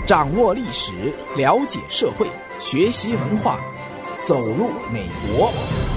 掌握历史，了解社会，学习文化，走入美国。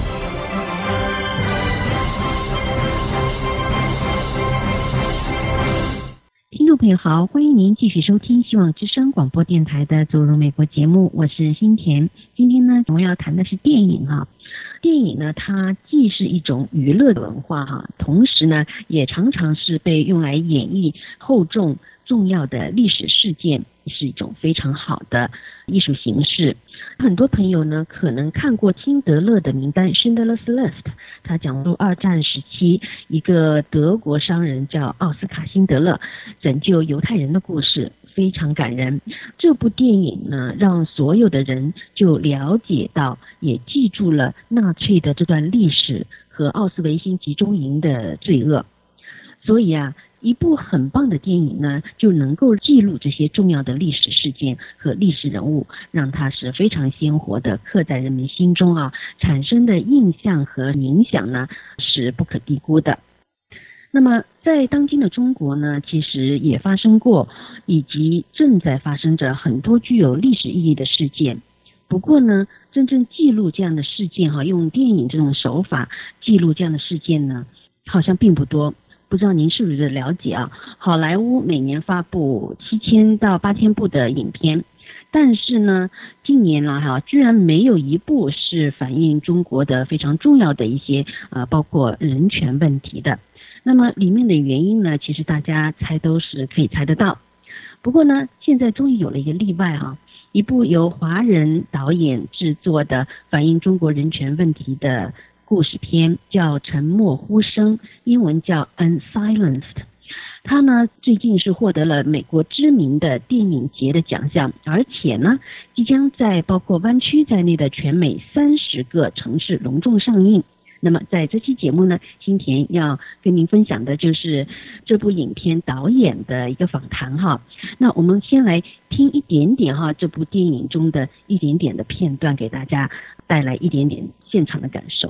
听众朋友好，欢迎您继续收听希望之声广播电台的走入美国节目，我是新田。今天呢，我们要谈的是电影哈。电影呢，它既是一种娱乐的文化哈，同时呢，也常常是被用来演绎厚重重要的历史事件，是一种非常好的艺术形式。很多朋友呢可能看过辛德勒的名单 Schindler's List， 他讲述二战时期一个德国商人叫奥斯卡辛德勒拯救犹太人的故事，非常感人。这部电影呢让所有的人就了解到也记住了纳粹的这段历史和奥斯维辛集中营的罪恶。所以啊，一部很棒的电影呢，就能够记录这些重要的历史事件和历史人物，让它是非常鲜活的刻在人们心中啊，产生的印象和影响呢是不可低估的。那么在当今的中国呢，其实也发生过以及正在发生着很多具有历史意义的事件。不过呢，真正记录这样的事件用电影这种手法记录这样的事件呢，好像并不多。不知道您是不是了解啊？好莱坞每年发布7000到8000部的影片，但是呢，近年来居然没有一部是反映中国的非常重要的一些包括人权问题的。那么里面的原因呢，其实大家猜都是可以猜得到。不过呢，现在终于有了一个例外一部由华人导演制作的反映中国人权问题的故事片叫《沉默呼声》，英文叫 Unsilenced。 它呢最近是获得了美国知名的电影节的奖项，而且呢即将在包括湾区在内的全美30个城市隆重上映。那么在这期节目呢，新田要跟您分享的就是这部影片导演的一个访谈那我们先来听一点点这部电影中的一点点的片段，给大家带来一点点现场的感受。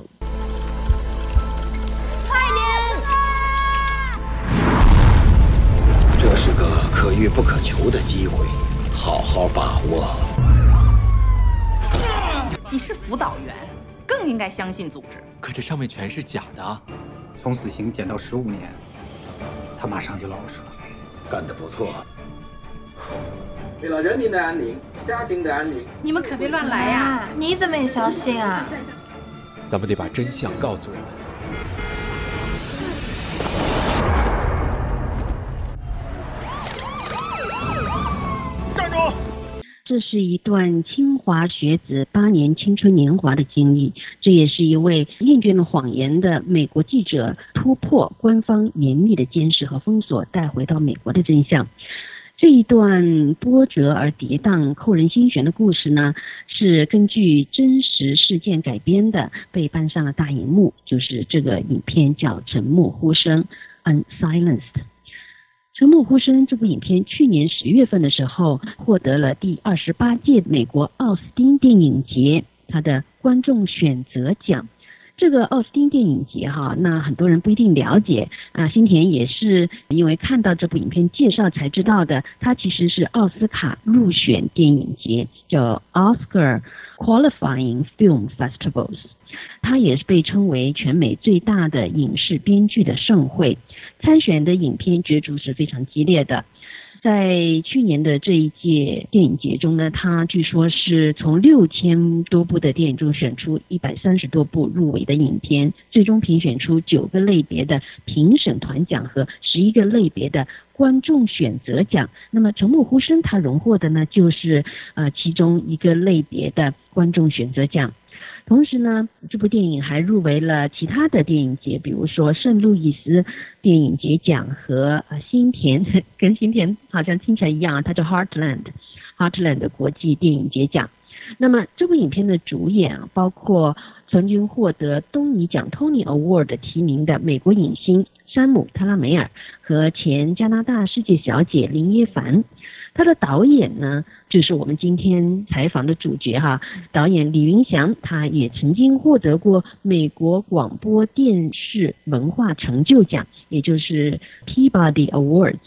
快点！ 这是个可遇不可求的机会，好好把握。 你是辅导员，更应该相信组织。 可这上面全是假的。 从死刑减到15年，他马上就老实了。 干得不错。 为了人民的安宁，家庭的安宁， 你们可别乱来呀！ 你怎么也相信啊？ 咱们得把真相告诉人们。 站住！ 这是一段清华学子8年青春年华的经历，这也是一位厌倦了谎言的美国记者突破官方严密的监视和封锁，带回到美国的真相。这一段波折而跌宕、扣人心弦的故事呢，是根据真实事件改编的，被搬上了大荧幕，就是这个影片叫《沉默呼声》 Unsilenced。沉默呼声这部影片去年10月份的时候获得了第28届美国奥斯汀电影节它的观众选择奖。这个奥斯汀电影节那很多人不一定了解新田也是因为看到这部影片介绍才知道的，它其实是奥斯卡入选电影节，叫 Oscar Qualifying Film Festivals。它也是被称为全美最大的影视编剧的盛会，参选的影片角逐是非常激烈的。在去年的这一届电影节中呢，它据说是从6000多部的电影中选出130多部入围的影片，最终评选出9个类别的评审团奖和11个类别的观众选择奖。那么沉默呼声它荣获的呢，就是其中一个类别的观众选择奖。同时呢，这部电影还入围了其他的电影节，比如说圣路易斯电影节奖和新田，跟新田好像听起来一样它叫 Heartland 国际电影节奖。那么这部影片的主演包括曾经获得东尼奖 Tony Award 提名的美国影星山姆·特拉梅尔和前加拿大世界小姐林耶凡。他的导演呢，就是我们今天采访的主角导演李云祥，他也曾经获得过美国广播电视文化成就奖，也就是 Peabody Awards，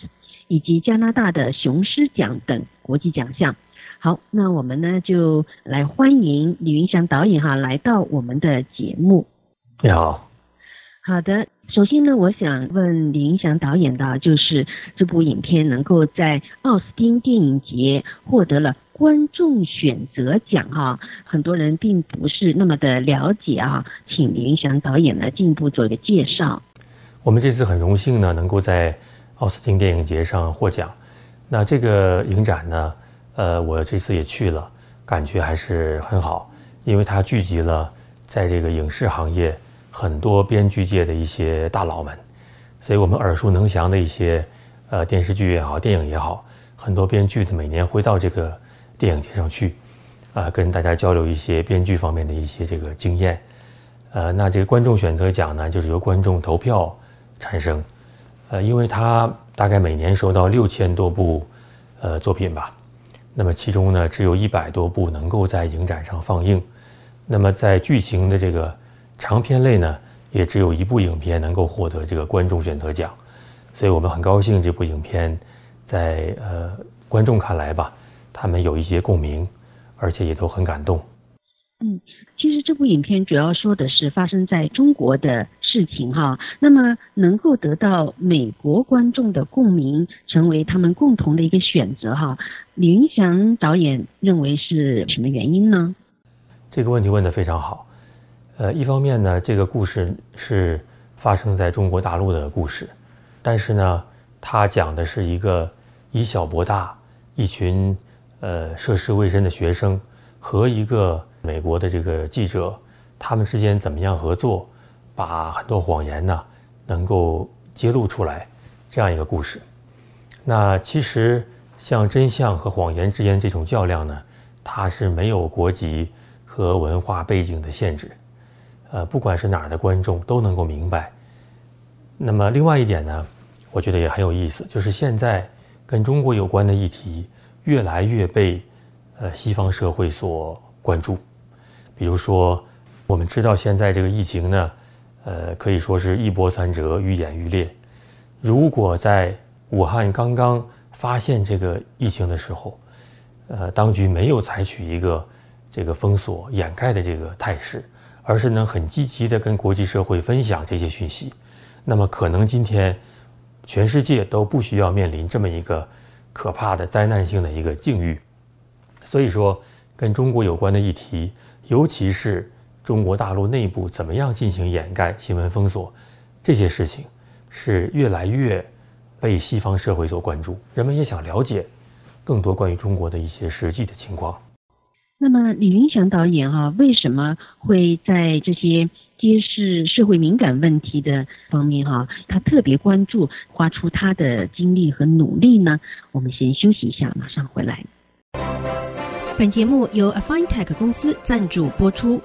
以及加拿大的雄狮奖等国际奖项。好，那我们呢就来欢迎李云祥导演来到我们的节目。 你好。 好的，首先呢，我想问李云祥导演的，就是这部影片能够在奥斯汀电影节获得了观众选择奖很多人并不是那么的了解请李云祥导演呢进一步做一个介绍。 我们这次很荣幸呢，能够在奥斯汀电影节上获奖。那这个影展呢，我这次也去了，感觉还是很好，因为它聚集了在这个影视行业很多编剧界的一些大佬们，所以我们耳熟能详的一些电视剧也好，电影也好，很多编剧的每年会到这个电影节上去，跟大家交流一些编剧方面的一些这个经验。那这个观众选择奖呢，就是由观众投票产生，因为它大概每年收到6000多部作品吧。那么其中呢，只有100多部能够在影展上放映。那么在剧情的这个长片类呢，也只有1部影片能够获得这个观众选择奖。所以我们很高兴这部影片在观众看来吧，他们有一些共鸣，而且也都很感动。 其实这部影片主要说的是发生在中国的事情那么能够得到美国观众的共鸣，成为他们共同的一个选择李云祥导演认为是什么原因呢？ 这个问题问得非常好。一方面呢，这个故事是发生在中国大陆的故事，但是呢，它讲的是一个以小博大，一群涉世未深的学生和一个美国的这个记者，他们之间怎么样合作，把很多谎言呢能够揭露出来，这样一个故事。那其实像真相和谎言之间这种较量呢，它是没有国籍和文化背景的限制，不管是哪儿的观众都能够明白。那么另外一点呢，我觉得也很有意思，就是现在跟中国有关的议题越来越被西方社会所关注。比如说我们知道现在这个疫情呢，可以说是一波三折，愈演愈烈。如果在武汉刚刚发现这个疫情的时候，当局没有采取一个这个封锁掩盖的这个态势，而是能很积极的跟国际社会分享这些讯息，那么可能今天全世界都不需要面临这么一个可怕的灾难性的一个境遇。所以说跟中国有关的议题，尤其是中国大陆内部怎么样进行掩盖、新闻封锁，这些事情是越来越被西方社会所关注，人们也想了解更多关于中国的一些实际的情况。 那么李云祥导演为什么会在这些揭示社会敏感问题的方面他特别关注，花出他的精力和努力呢？我们先休息一下，马上回来。 本节目由 AFINETECH 公司赞助播出。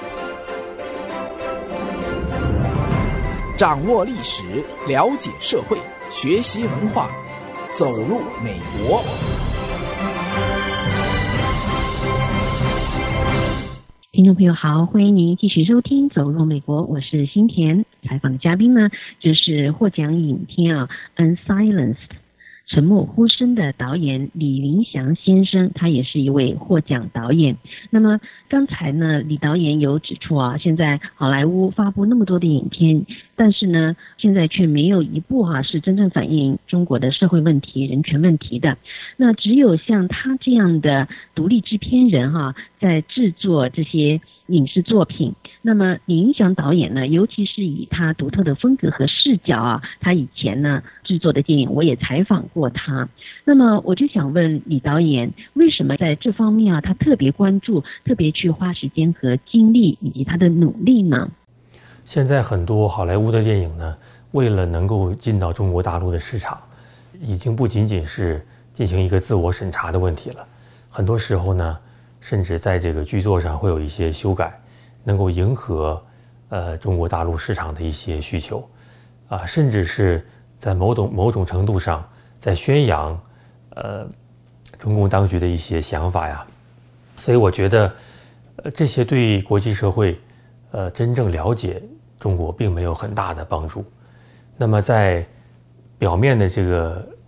掌握历史，了解社会，学习文化，走入美国。 听众朋友好，欢迎您继续收听《走入美国》，我是新田。采访的嘉宾呢，就是获奖影片Unsilenced 沉默呼声的导演李云祥先生，他也是一位获奖导演。那么刚才呢，李导演有指出现在好莱坞发布那么多的影片，但是呢，现在却没有一部是真正反映中国的社会问题、人权问题的。那只有像他这样的独立制片人在制作这些影视作品。那么李云祥导演呢，尤其是以他独特的风格和视角他以前呢制作的电影，我也采访过他。那么我就想问李导演，为什么在这方面他特别关注，特别去花时间和精力以及他的努力呢？ 现在很多好莱坞的电影呢，为了能够进到中国大陆的市场，已经不仅仅是进行一个自我审查的问题了，很多时候呢，甚至在这个剧作上会有一些修改，能够迎合中国大陆市场的一些需求，甚至是在某种程度上在宣扬中共当局的一些想法呀。所以我觉得这些对国际社会真正了解中国并没有很大的帮助。那么在表面的这个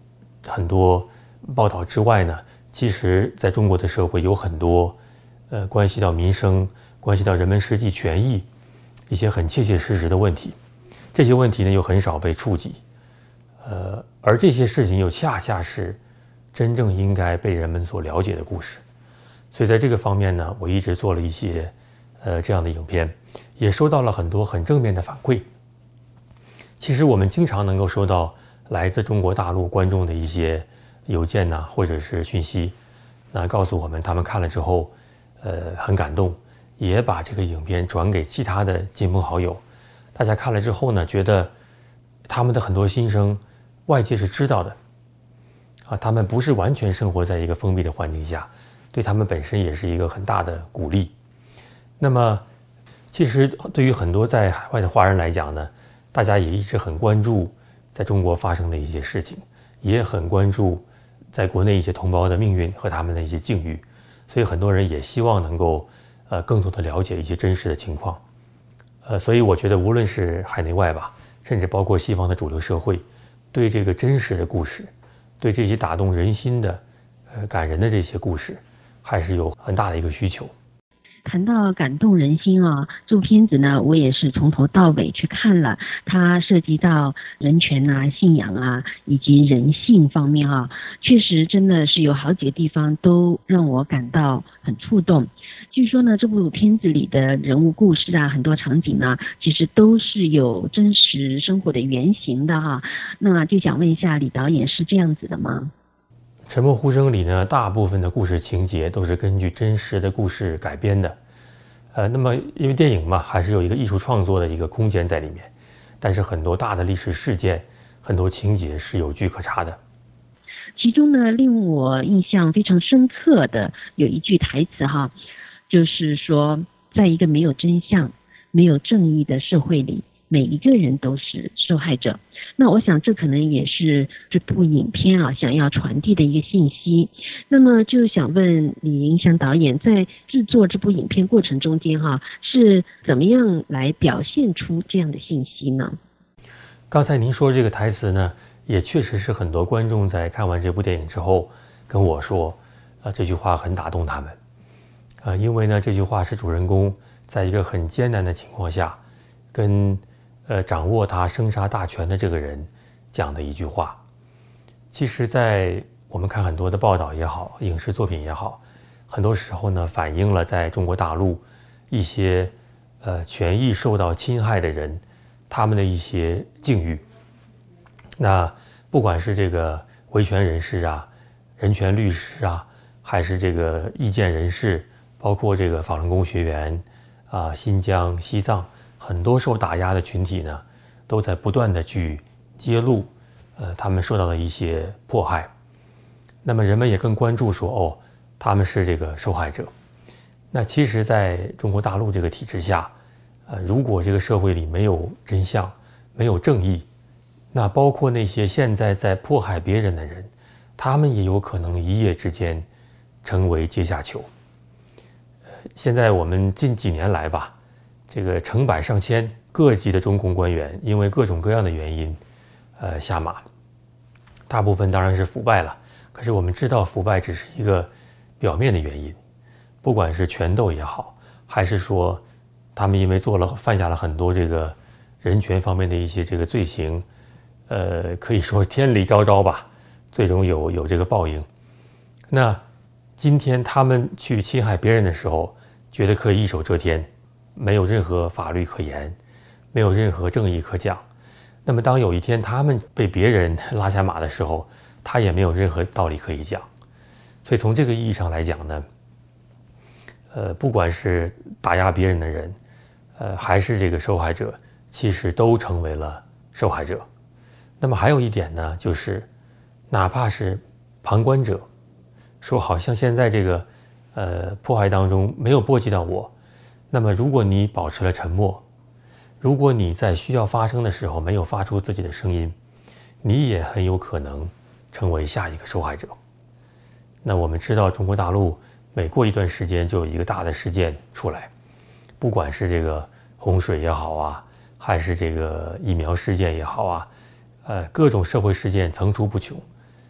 很多报道之外呢，其实在中国的社会有很多关系到民生、关系到人们实际权益一些很切切实实的问题，这些问题呢又很少被触及，而这些事情又恰恰是真正应该被人们所了解的故事。所以在这个方面呢，我一直做了一些这样的影片，也收到了很多很正面的反馈。其实我们经常能够收到来自中国大陆观众的一些邮件呐，或者是讯息，那告诉我们他们看了之后很感动，也把这个影片转给其他的亲朋好友。大家看了之后呢，觉得他们的很多心声外界是知道的啊，他们不是完全生活在一个封闭的环境下，对他们本身也是一个很大的鼓励。那么其实对于很多在海外的华人来讲呢，大家也一直很关注在中国发生的一些事情，也很关注在国内一些同胞的命运和他们的一些境遇，所以很多人也希望能够更多的了解一些真实的情况。所以我觉得无论是海内外吧，甚至包括西方的主流社会，对这个真实的故事，对这些打动人心的感人的这些故事，还是有很大的一个需求。 谈到感动人心啊，这部片子呢，我也是从头到尾去看了，它涉及到人权啊、信仰啊，以及人性方面啊，确实真的是有好几个地方都让我感到很触动。据说呢，这部片子里的人物故事啊，很多场景呢，其实都是有真实生活的原型的哈。那就想问一下，李导演是这样子的吗？ 沉默呼声里呢，大部分的故事情节都是根据真实的故事改编的。那么因为电影嘛，还是有一个艺术创作的一个空间在里面，但是很多大的历史事件，很多情节是有据可查的。 其中呢，令我印象非常深刻的有一句台词哈，就是说，在一个没有真相、没有正义的社会里，每一个人都是受害者。那我想这可能也是这部影片啊想要传递的一个信息。那么就想问李迎祥导演，在制作这部影片过程中间是怎么样来表现出这样的信息呢？ 刚才您说这个台词呢，也确实是很多观众在看完这部电影之后跟我说，这句话很打动他们。因为呢，这句话是主人公在一个很艰难的情况下，跟掌握他生杀大权的这个人讲的一句话。其实在我们看很多的报道也好，影视作品也好，很多时候呢反映了在中国大陆一些权益受到侵害的人他们的一些境遇。那不管是这个维权人士啊、人权律师啊，还是这个意见人士，包括这个法轮功学员啊、新疆、西藏很多受打压的群体呢，都在不断的去揭露他们受到的一些迫害。那么人们也更关注说，他们是这个受害者。那其实在中国大陆这个体制下，如果这个社会里没有真相、没有正义，那包括那些现在在迫害别人的人，他们也有可能一夜之间成为阶下囚。现在我们近几年来吧，这个成百上千各级的中共官员因为各种各样的原因下马，大部分当然是腐败了，可是我们知道腐败只是一个表面的原因，不管是权斗也好，还是说他们因为犯下了很多这个人权方面的一些这个罪行，可以说天理昭昭吧，最终有这个报应。那今天他们去侵害别人的时候，觉得可以一手遮天，没有任何法律可言，没有任何正义可讲。那么当有一天他们被别人拉下马的时候，他也没有任何道理可以讲。所以从这个意义上来讲呢，不管是打压别人的人，还是这个受害者，其实都成为了受害者。那么还有一点呢，就是哪怕是旁观者说好像现在这个迫害当中没有波及到我，那么如果你保持了沉默，如果你在需要发声的时候没有发出自己的声音，你也很有可能成为下一个受害者。那我们知道中国大陆每过一段时间就有一个大的事件出来，不管是这个洪水也好啊，还是这个疫苗事件也好啊，各种社会事件层出不穷。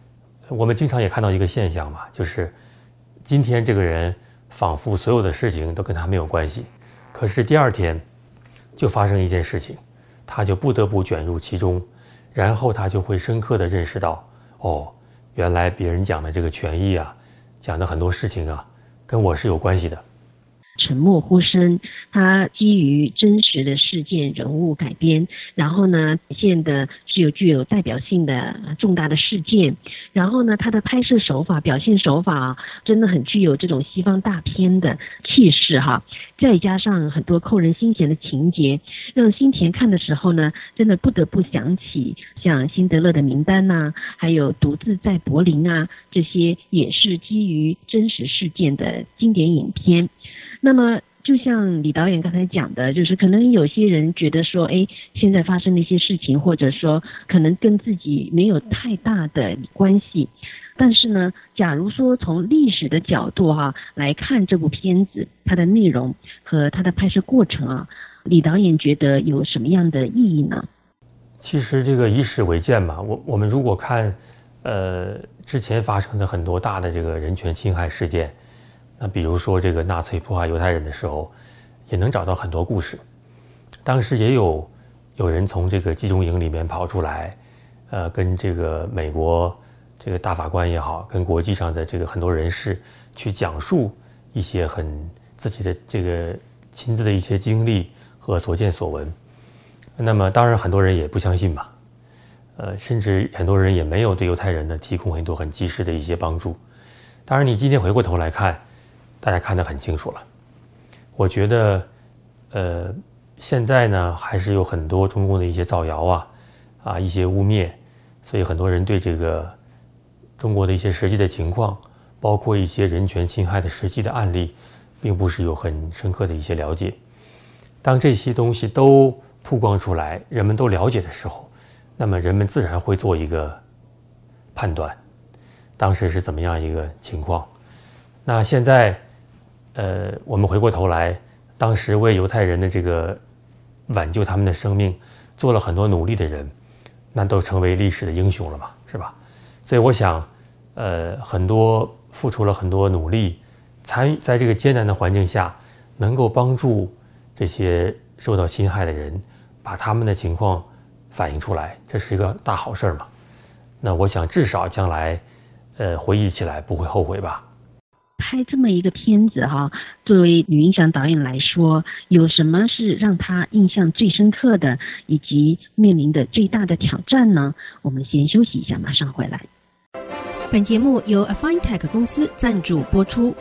我们经常也看到一个现象嘛，就是今天这个人仿佛所有的事情都跟他没有关系，可是第二天就发生一件事情，他就不得不卷入其中，然后他就会深刻地认识到，原来别人讲的这个权益啊，讲的很多事情啊，跟我是有关系的。 沉默呼声，它基于真实的事件人物改编，然后呢现的是具有代表性的重大的事件，然后呢它的拍摄手法表现手法真的很具有这种西方大片的气势哈，再加上很多扣人心弦的情节，让新田看的时候呢真的不得不想起像辛德勒的名单啊，还有独自在柏林啊，这些也是基于真实事件的经典影片。那么就像李导演刚才讲的，就是可能有些人觉得说，现在发生的一些事情，或者说可能跟自己没有太大的关系，但是呢，假如说从历史的角度来看这部片子，它的内容和它的拍摄过程李导演觉得有什么样的意义呢？ 其实这个以史为鉴嘛，我们如果看之前发生的很多大的这个人权侵害事件，那比如说这个纳粹迫害犹太人的时候，也能找到很多故事。当时也有人从这个集中营里面跑出来，跟这个美国这个大法官也好，跟国际上的这个很多人士去讲述一些自己的这个亲自的一些经历和所见所闻。那么当然很多人也不相信嘛，甚至很多人也没有对犹太人呢提供很多很及时的一些帮助。当然你今天回过头来看，大家看得很清楚了。我觉得现在呢还是有很多中共的一些造谣一些污蔑，所以很多人对这个中国的一些实际的情况，包括一些人权侵害的实际的案例，并不是有很深刻的一些了解。当这些东西都曝光出来，人们都了解的时候，那么人们自然会做一个判断，当时是怎么样一个情况。那现在我们回过头来，当时为犹太人的这个挽救他们的生命做了很多努力的人，那都成为历史的英雄了嘛，是吧？所以我想很多付出了很多努力，参与在这个艰难的环境下，能够帮助这些受到侵害的人把他们的情况反映出来，这是一个大好事嘛。那我想至少将来回忆起来不会后悔吧。 拍这么一个片子作为吕云祥导演来说，有什么是让他印象最深刻的，以及面临的最大的挑战呢？我们先休息一下，马上回来。 本节目由 Afintech 公司赞助播出。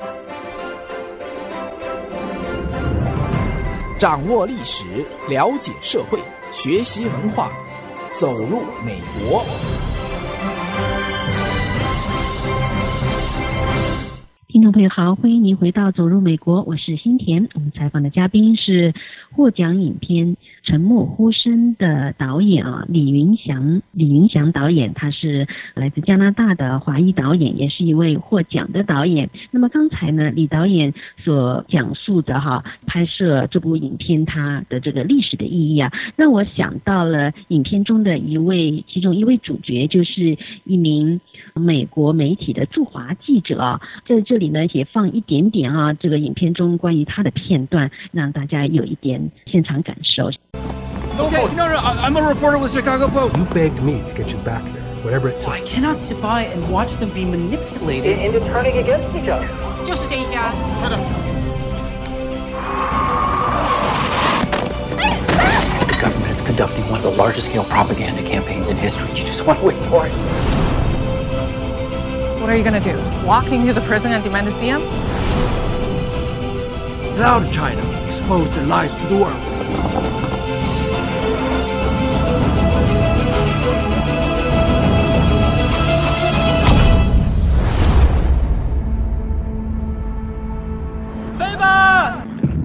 掌握历史，了解社会，学习文化，走入美国。 听众朋友好，欢迎您回到走入美国，我是新田。我们采访的嘉宾是获奖影片《沉默呼声》的导演李云祥导演，他是来自加拿大的华裔导演，也是一位获奖的导演。那么刚才呢，李导演所讲述的拍摄这部影片它的这个历史的意义让我想到了影片中的其中一位主角，就是一名美国媒体的驻华记者在这里呢也放一点点这个影片中关于他的片段，让大家有一点现场感受。 Okay, no, I'm a reporter with Chicago Post. You begged me to get you back there, whatever it took. I cannot sit by and watch them be manipulated into turning against each other. 就是这一家。 The government is conducting one of the largest scale propaganda campaigns in history. You just want to wait for it. What are you going to do? Walk into the prison and demand to see him? Get out of China. Expose their lies to the world. 好，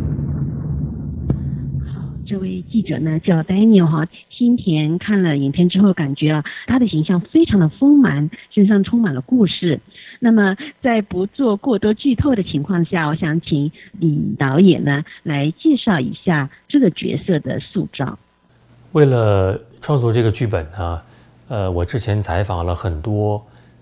这位记者呢叫 Daniel 新田看了影片之后感觉他的形象非常的丰满，身上充满了故事。那么在不做过多剧透的情况下，我想请李导演呢来介绍一下这个角色的塑造。 为了创作这个剧本呢，我之前采访了很多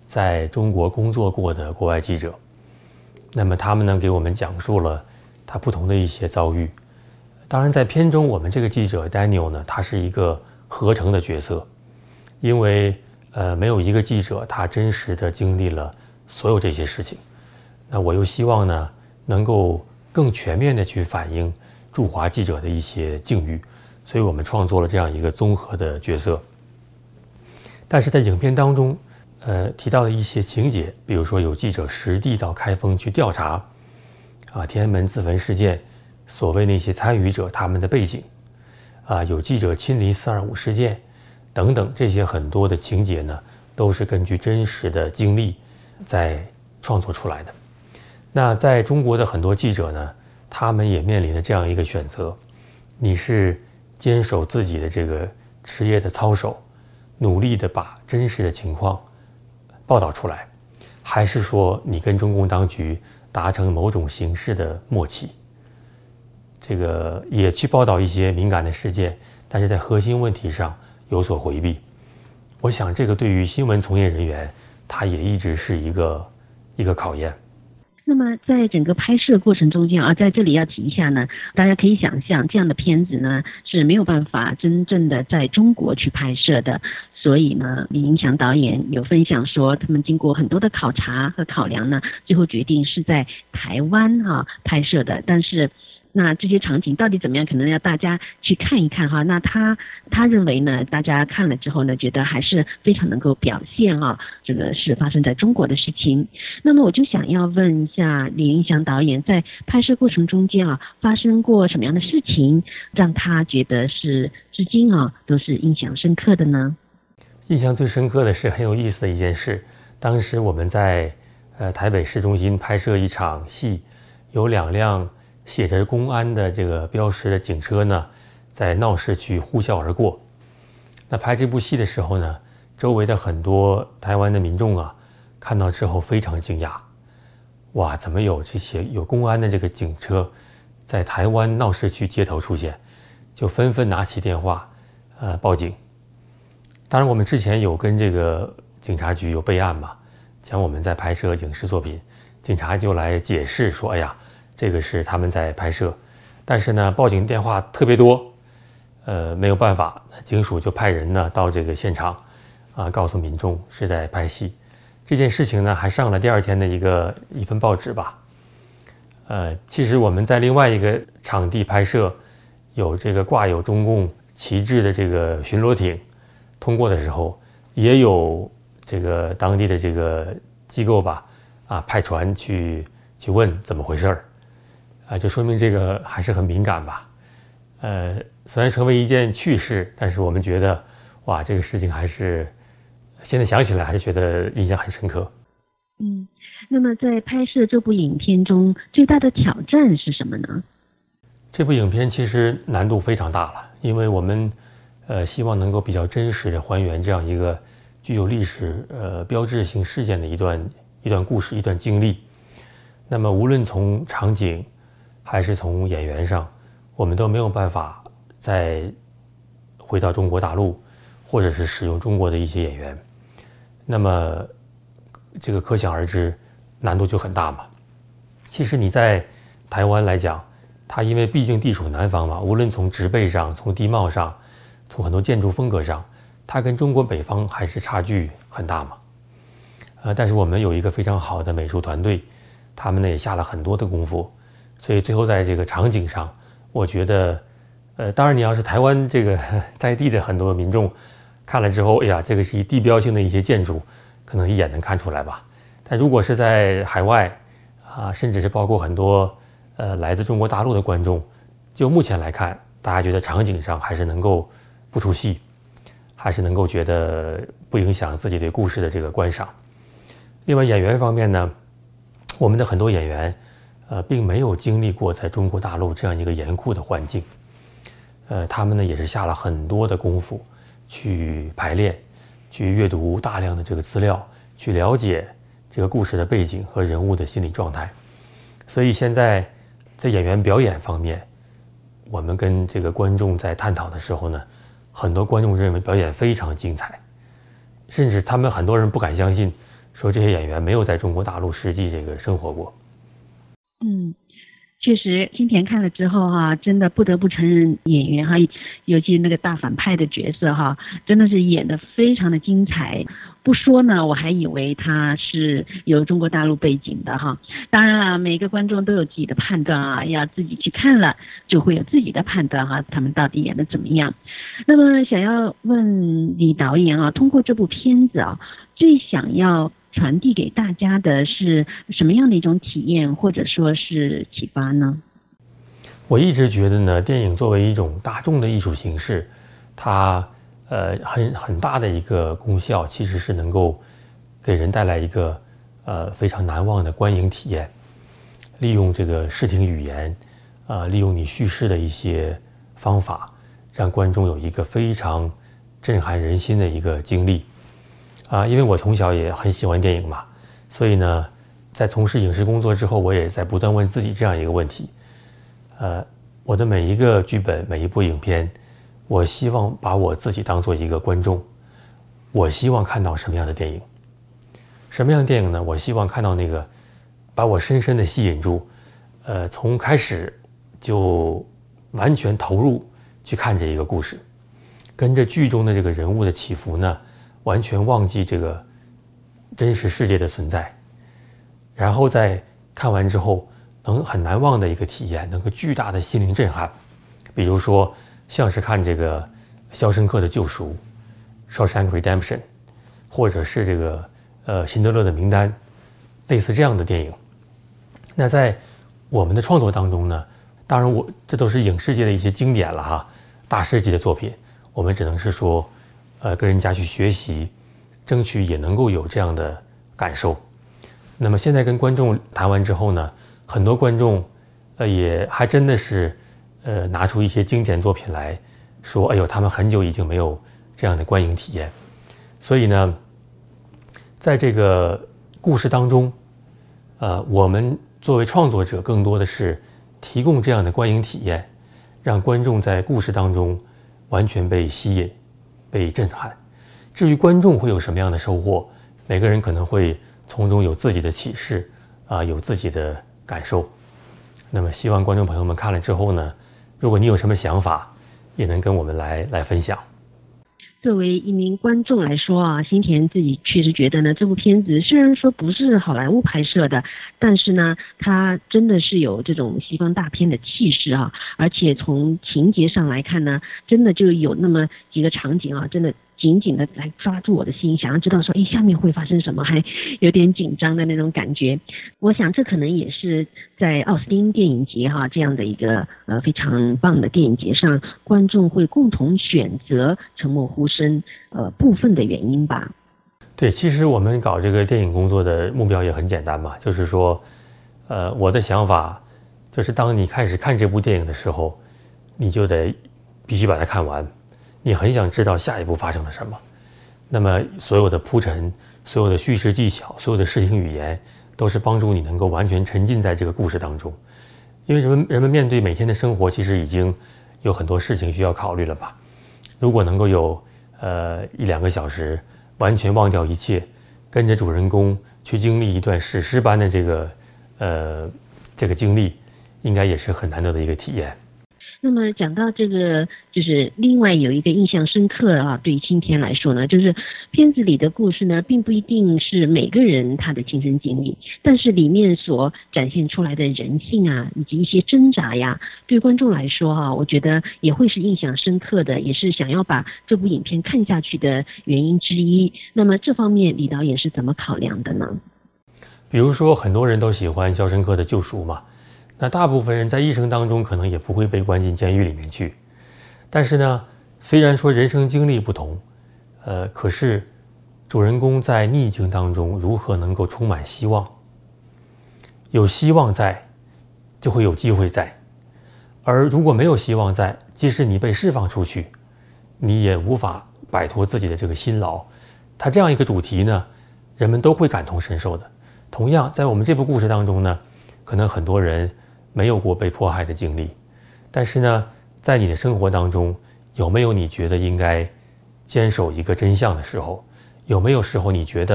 在中国工作过的国外记者。那么他们呢给我们讲述了他不同的一些遭遇。当然在片中我们这个记者 Daniel 呢，他是一个合成的角色，因为没有一个记者他真实的经历了所有这些事情。那我又希望呢能够更全面的去反映驻华记者的一些境遇，所以我们创作了这样一个综合的角色。但是在影片当中提到的一些情节，比如说有记者实地到开封去调查天安门自焚事件所谓那些参与者他们的背景有记者亲临425事件等等，这些很多的情节呢都是根据真实的经历在创作出来的。那在中国的很多记者呢，他们也面临了这样一个选择，你是坚守自己的这个职业的操守，努力的把真实的情况报道出来，还是说你跟中共当局达成某种形式的默契，这个也去报道一些敏感的事件，但是在核心问题上有所回避。我想这个对于新闻从业人员他也一直是一个考验。 那么在整个拍摄过程中间在这里要提一下呢，大家可以想象这样的片子呢是没有办法真正的在中国去拍摄的，所以呢李英祥导演有分享说，他们经过很多的考察和考量呢，最后决定是在台湾拍摄的。但是那这些场景到底怎么样，可能要大家去看一看那他认为呢，大家看了之后呢，觉得还是非常能够表现这个是发生在中国的事情。那么我就想要问一下李英祥导演，在拍摄过程中间发生过什么样的事情，让他觉得是至今都是印象深刻的呢？ 印象最深刻的是很有意思的一件事，当时我们在台北市中心拍摄一场戏，有2辆写着公安的这个标识的警车呢，在闹市区呼啸而过。那拍这部戏的时候呢，周围的很多台湾的民众看到之后非常惊讶，哇，怎么有公安的这个警车在台湾闹市区街头出现，就纷纷拿起电话报警。当然我们之前有跟这个警察局有备案嘛，讲我们在拍摄影视作品，警察就来解释说，哎呀，这个是他们在拍摄，但是呢报警电话特别多，没有办法，警署就派人呢到这个现场告诉民众是在拍戏。这件事情呢还上了第2天的一份报纸吧。其实我们在另外一个场地拍摄，有这个挂有中共旗帜的这个巡逻艇通过的时候，也有这个当地的这个机构吧派船去问怎么回事就说明这个还是很敏感吧。虽然成为一件趣事，但是我们觉得哇，这个事情还是现在想起来还是觉得印象很深刻。 那么在拍摄这部影片中最大的挑战是什么呢？ 这部影片其实难度非常大了，因为我们希望能够比较真实的还原这样一个具有历史标志性事件的一段故事，一段经历。那么无论从场景还是从演员上，我们都没有办法再回到中国大陆，或者是使用中国的一些演员，那么这个可想而知难度就很大嘛。其实你在台湾来讲，它因为毕竟地处南方嘛，无论从植被上，从地貌上，从很多建筑风格上，它跟中国北方还是差距很大嘛。但是我们有一个非常好的美术团队，他们呢也下了很多的功夫，所以最后在这个场景上，我觉得当然你要是台湾这个在地的很多民众看了之后，哎呀，这个是地标性的一些建筑，可能一眼能看出来吧。但如果是在海外甚至是包括很多来自中国大陆的观众，就目前来看，大家觉得场景上还是能够不出戏，还是能够觉得不影响自己对故事的这个观赏。另外演员方面呢，我们的很多演员并没有经历过在中国大陆这样一个严酷的环境，他们呢也是下了很多的功夫去排练，去阅读大量的这个资料，去了解这个故事的背景和人物的心理状态。所以现在在演员表演方面，我们跟这个观众在探讨的时候呢，很多观众认为表演非常精彩，甚至他们很多人不敢相信说这些演员没有在中国大陆实际这个生活过。 确实，新田看了之后真的不得不承认演员尤其那个大反派的角色真的是演得非常的精彩。不说呢，我还以为他是有中国大陆背景的当然了，每个观众都有自己的判断要自己去看了就会有自己的判断他们到底演得怎么样。那么想要问李导演通过这部片子最想要传递给大家的是什么样的一种体验，或者说是启发呢？ 我一直觉得呢，电影作为一种大众的艺术形式，它很大的一个功效其实是能够给人带来一个非常难忘的观影体验。利用这个视听语言利用你叙事的一些方法，让观众有一个非常震撼人心的一个经历。因为我从小也很喜欢电影嘛，所以呢，在从事影视工作之后，我也在不断问自己这样一个问题：我的每一个剧本、每一部影片，我希望把我自己当做一个观众，我希望看到什么样的电影？什么样的电影呢？我希望看到那个把我深深的吸引住，从开始就完全投入去看这一个故事，跟着剧中的这个人物的起伏呢，完全忘记这个真实世界的存在，然后在看完之后能很难忘的一个体验，能够巨大的心灵震撼。比如说像是看这个《肖申克的救赎》（Shawshank Redemption）， 或者是这个辛德勒的名单，类似这样的电影。那在我们的创作当中呢，当然这都是影视界的一些经典了大师级的作品，我们只能是说跟人家去学习，争取也能够有这样的感受。那么现在跟观众谈完之后呢，很多观众也还真的是拿出一些经典作品来说，哎呦，他们很久已经没有这样的观影体验。所以呢，在这个故事当中我们作为创作者更多的是提供这样的观影体验，让观众在故事当中完全被吸引、被震撼。至于观众会有什么样的收获，每个人可能会从中有自己的启示有自己的感受。那么希望观众朋友们看了之后呢，如果你有什么想法，也能跟我们来分享。 作为一名观众来说新田自己确实觉得呢，这部片子虽然说不是好莱坞拍摄的，但是呢，它真的是有这种西方大片的气势而且从情节上来看呢，真的就有那么几个场景真的紧紧的来抓住我的心，想要知道说下面会发生什么，还有点紧张的那种感觉。我想这可能也是在奥斯汀电影节这样的一个非常棒的电影节上，观众会共同选择沉默呼声部分的原因吧。 对，其实我们搞这个电影工作的目标也很简单嘛，就是说我的想法就是当你开始看这部电影的时候，你就必须把它看完，你很想知道下一步发生了什么。那么所有的铺陈，所有的叙事技巧，所有的视听语言，都是帮助你能够完全沉浸在这个故事当中。因为人们面对每天的生活，其实已经有很多事情需要考虑了吧。如果能够有1-2个小时完全忘掉一切，跟着主人公去经历一段史诗般的这个经历，应该也是很难得的一个体验。 那么讲到这个，就是另外有一个印象深刻对于今天来说呢，就是片子里的故事呢，并不一定是每个人他的亲身经历，但是里面所展现出来的人性以及一些挣扎对观众来说我觉得也会是印象深刻的，也是想要把这部影片看下去的原因之一。那么这方面李导演是怎么考量的呢？ 比如说很多人都喜欢《肖申克的救赎》嘛，那大部分人在一生当中可能也不会被关进监狱里面去，但是呢，虽然说人生经历不同，可是主人公在逆境当中如何能够充满希望？有希望在，就会有机会在，而如果没有希望在，即使你被释放出去，你也无法摆脱自己的这个辛劳。它这样一个主题呢，人们都会感同身受的。同样，在我们这部故事当中呢，可能很多人没有过被迫害的经历，但是呢，在你的生活当中，有没有你觉得应该坚守一个真相的时候？有没有时候你觉得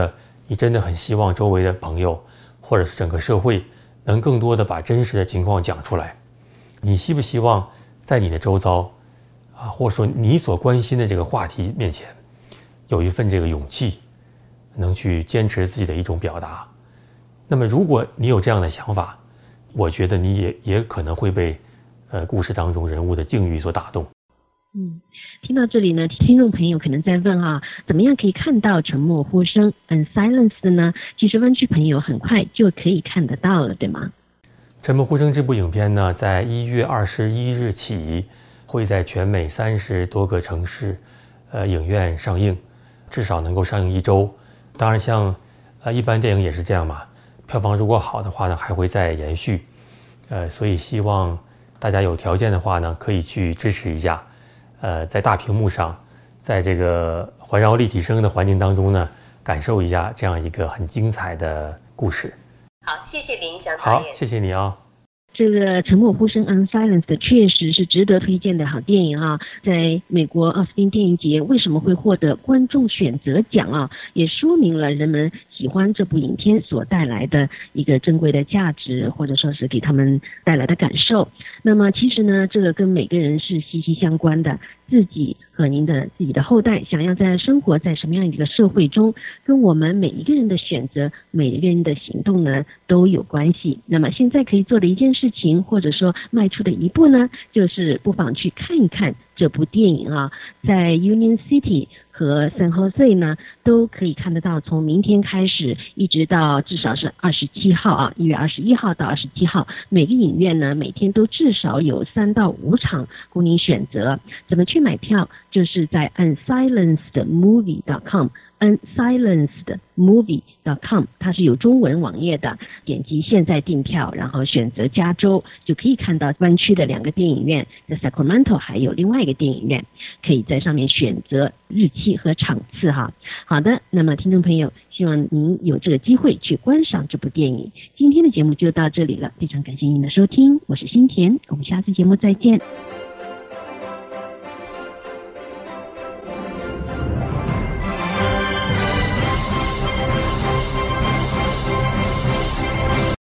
你真的很希望周围的朋友或者是整个社会能更多的把真实的情况讲出来。你希不希望在你的周遭或者说你所关心的这个话题面前有一份这个勇气，能去坚持自己的一种表达？那么如果你有这样的想法，我觉得你也可能会被故事当中人物的境遇所打动。 听到这里呢，听众朋友可能在问怎么样可以看到沉默呼声 Unsilenced 呢？其实湾区朋友很快就可以看得到了，对吗？ 沉默呼声这部影片呢，在1月21日起会在全美30多个城市影院上映，至少能够上映1周。当然像一般电影也是这样嘛，票房如果好的话呢，还会再延续。所以希望大家有条件的话呢，可以去支持一下。在大屏幕上，在这个环绕立体声的环境当中呢，感受一下这样一个很精彩的故事。 好，谢谢林翔导演。 好，谢谢你啊。 这个沉默呼声 Unsilenced 确实是值得推荐的好电影在美国奥斯汀电影节为什么会获得观众选择奖也说明了人们喜欢这部影片所带来的一个珍贵的价值，或者说是给他们带来的感受。那么其实呢，这个跟每个人是息息相关的，自己和自己的后代想要在生活在什么样一个社会中，跟我们每一个人的选择，每一个人的行动呢都有关系。那么现在可以做的一件事情，或者说迈出的一步呢，就是不妨去看一看这部电影在 Union City 和 San Jose 呢都可以看得到，从明天开始一直到至少是27号1月21号到27号，每个影院呢每天都至少有3到5场供您选择。怎么去买票？就是在 unsilencedmovie.com unsilencedmovie.com 它是有中文网页的，点击现在订票，然后选择加州，就可以看到湾区的2个电影院，在 Sacramento 还有另外一个电影院，可以在上面选择日期和场次好的，那么听众朋友，希望您有这个机会去观赏这部电影。今天的节目就到这里了，非常感谢您的收听，我是新田，我们下次节目再见。